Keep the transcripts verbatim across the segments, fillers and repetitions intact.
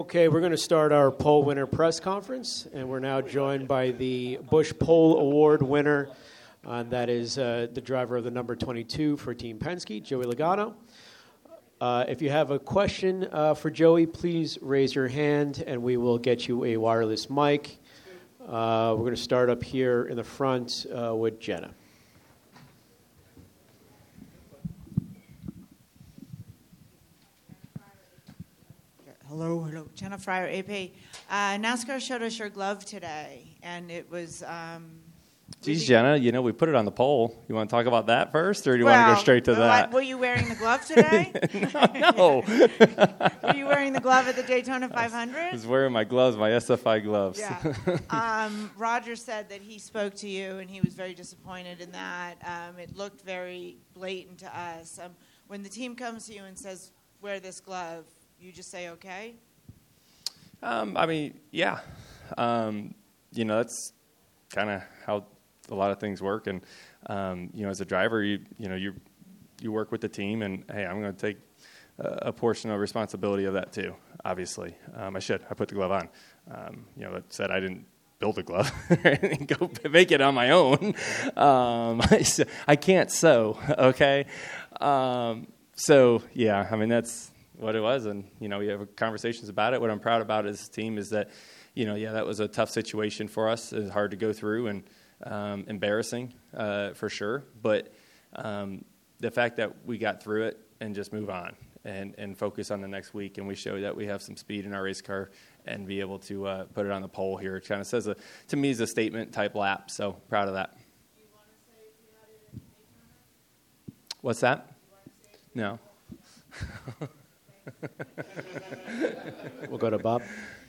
Okay, we're going to start our pole winner press conference, and we're now joined by the Busch Pole Award winner. Uh, that is uh, the driver of the number twenty-two for Team Penske, Joey Logano. Uh, if you have a question uh, for Joey, please raise your hand, and we will get you a wireless mic. Uh, we're going to start up here in the front uh, with Jenna. Hello, hello. Jenna Fryer, A P. Uh, NASCAR showed us your glove today, and it was... Um, Geez, really Jenna, you know, we put it on the pole. You want to talk about that first, or do you well, want to go straight to what, that? Were you wearing the glove today? No. Were you wearing the glove at the Daytona five hundred? I was wearing my gloves, my S F I gloves. Yeah. Um, Roger said that he spoke to you, and he was very disappointed in that. Um, it looked very blatant to us. Um, when the team comes to you and says, wear this glove, you just say, okay? Um, I mean, yeah. Um, you know, that's kind of how a lot of things work. And, um, you know, as a driver, you you know, you you work with the team, and, hey, I'm going to take a, a portion of responsibility of that too, obviously. Um, I should. I put the glove on. Um, you know, that said, I didn't build a glove and go make it on my own. Um, I, I can't sew, okay? Um, so, yeah, I mean, that's what it was, and you know, we have conversations about it. What I'm proud about as a team is that, you know, yeah, that was a tough situation for us. It was hard to go through and um, embarrassing uh, for sure. But um, the fact that we got through it and just move on and, and focus on the next week, and we show that we have some speed in our race car and be able to uh, put it on the pole here. It kind of says, a, to me, is a statement type lap. So proud of that. Do you want to say if you had it in Daytona? What's that? Do you want to say No. We'll go to Bob.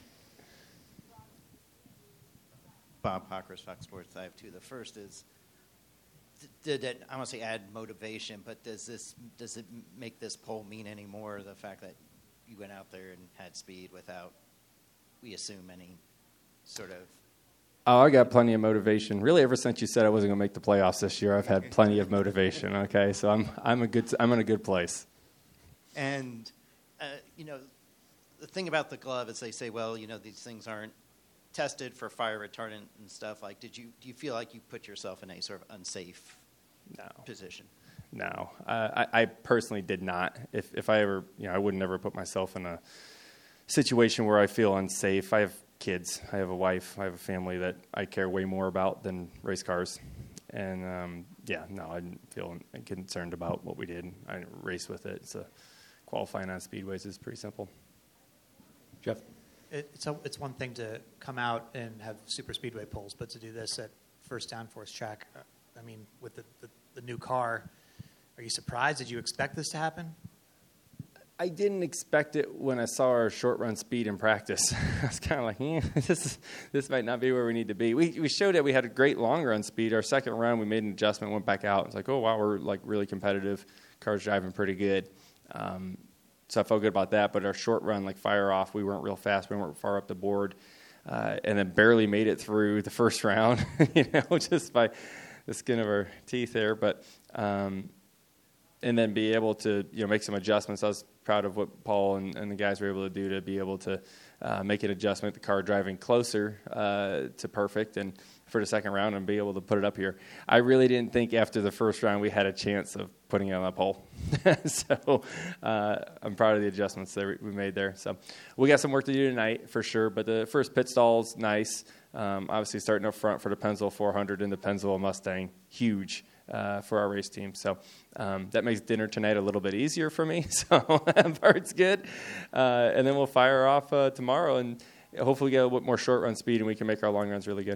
Bob Pockers, Fox Sports. I have two. The first is, did it, I want to say add motivation, but does this does it make this pole mean any more, the fact that you went out there and had speed without, we assume, any sort of... Oh, I got plenty of motivation. Really, ever since you said I wasn't going to make the playoffs this year, I've had plenty of motivation. Okay, so I'm I'm a good I'm in a good place. And, uh, you know, the thing about the glove is they say, well, you know, these things aren't tested for fire retardant and stuff. Like, did you do you feel like you put yourself in a sort of unsafe No. position? No, uh, I, I personally did not. If if I ever, you know, I would never put myself in a situation where I feel unsafe. I have kids. I have a wife. I have a family that I care way more about than race cars. And, um, yeah, no, I didn't feel concerned about what we did. I didn't race with it. It's a, qualifying on speedways is pretty simple. Jeff? It, it's, a, it's one thing to come out and have super speedway poles, but to do this at first downforce track, uh, I mean, with the, the, the new car, are you surprised? Did you expect this to happen? I didn't expect it when I saw our short run speed in practice. I was kind of like, eh, this is, this might not be where we need to be. We we showed that we had a great long run speed. Our second run, we made an adjustment, went back out. It's like, oh wow, we're like really competitive. Car's driving pretty good. Um, so I felt good about that. But our short run, like fire off, we weren't real fast. We weren't far up the board, uh, and then barely made it through the first round. You know, just by the skin of our teeth there. But um, and then be able to you know make some adjustments. I was proud of what Paul and, and the guys were able to do to be able to uh, make an adjustment, the car driving closer uh, to perfect, and for the second round and be able to put it up here. I really didn't think after the first round we had a chance of putting it on the pole. So uh, I'm proud of the adjustments that we made there. So we got some work to do tonight for sure, but the first pit stall's nice. Um, obviously starting up front for the Pennsville four hundred and the Pennsville Mustang, huge. Uh, for our race team. So um, that makes dinner tonight a little bit easier for me. So that part's good. Uh, and then we'll fire off uh, tomorrow and hopefully get a little bit more short run speed and we can make our long runs really good.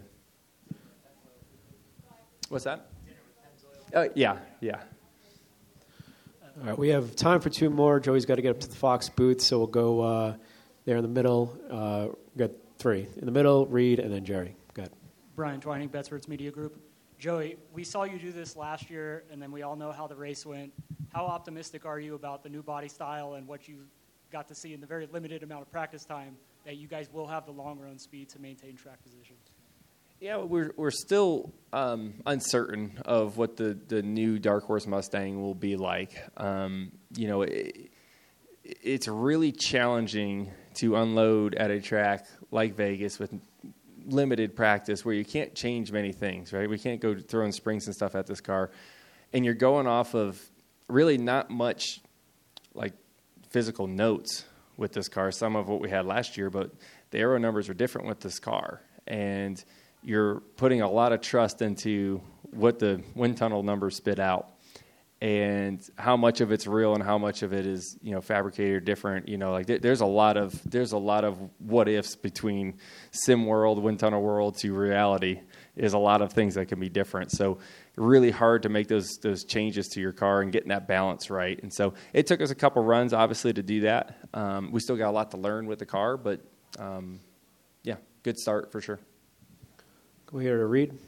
What's that? Oh, yeah, yeah. All right, we have time for two more. Joey's got to get up to the Fox booth, so we'll go uh, there in the middle. Uh, we got three. In the middle, Reed, and then Jerry. Go ahead. Brian Twining, Betsworth's Media Group. Joey, we saw you do this last year, and then we all know how the race went. How optimistic are you about the new body style and what you got to see in the very limited amount of practice time that you guys will have the long run speed to maintain track position? Yeah, we're we're still um, uncertain of what the, the new Dark Horse Mustang will be like. Um, you know, it, it's really challenging to unload at a track like Vegas with limited practice where you can't change many things, right? We can't go throwing springs and stuff at this car. And you're going off of really not much like physical notes with this car, some of what we had last year, but the aero numbers are different with this car. And you're putting a lot of trust into what the wind tunnel numbers spit out and how much of it's real and how much of it is, you know, fabricated or different. You know, like there, there's a lot of there's a lot of what ifs between sim world, wind tunnel world to reality. Is a lot of things that can be different. So really hard to make those those changes to your car and getting that balance right. And so it took us a couple runs, obviously, to do that. Um, we still got a lot to learn with the car, but um, yeah, good start for sure. Go here to Reed.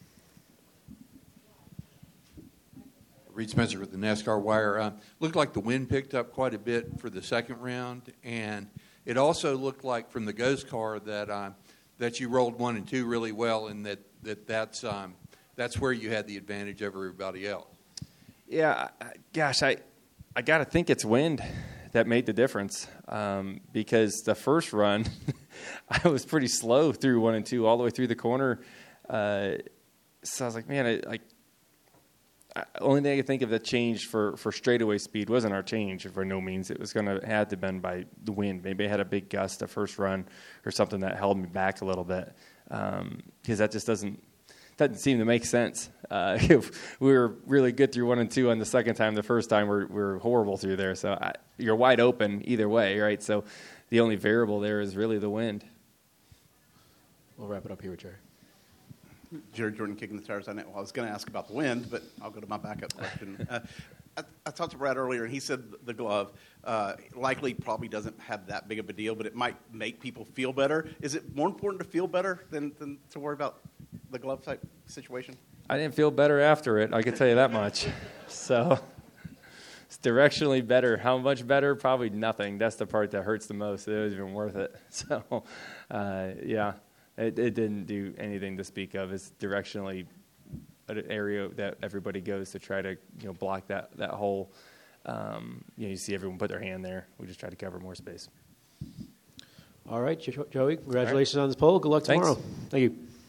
Reed Spencer with the NASCAR Wire. Uh, looked like the wind picked up quite a bit for the second round, and it also looked like from the Ghost car that uh, that you rolled one and two really well, and that, that that's um, that's where you had the advantage over everybody else. Yeah, I, gosh, I I got to think it's wind that made the difference um, because the first run, I was pretty slow through one and two all the way through the corner. Uh, so I was like, man, I, like. I, only thing I could think of that changed for, for straightaway speed wasn't our change for no means. It was going to have to have been by the wind. Maybe I had a big gust the first run or something that held me back a little bit because um, that just doesn't doesn't seem to make sense. Uh, if we were really good through one and two on the second time, the first time we're we're horrible through there. So I, you're wide open either way, right? So the only variable there is really the wind. We'll wrap it up here with Jerry. Jerry Jordan kicking the tires. I know. Well, I was going to ask about the wind, but I'll go to my backup question. Uh, I, I talked to Brad earlier, and he said the glove uh, likely probably doesn't have that big of a deal, but it might make people feel better. Is it more important to feel better than, than to worry about the glove type situation? I didn't feel better after it. I can tell you that much. So it's directionally better. How much better? Probably nothing. That's the part that hurts the most. It was even worth it. So, uh, yeah. It, it didn't do anything to speak of. It's directionally an area that everybody goes to try to, you know, block that that hole. Um, you know, you see everyone put their hand there. We just try to cover more space. All right, Jo- Joey, congratulations on this pole. Good luck Thanks. tomorrow. Thank you.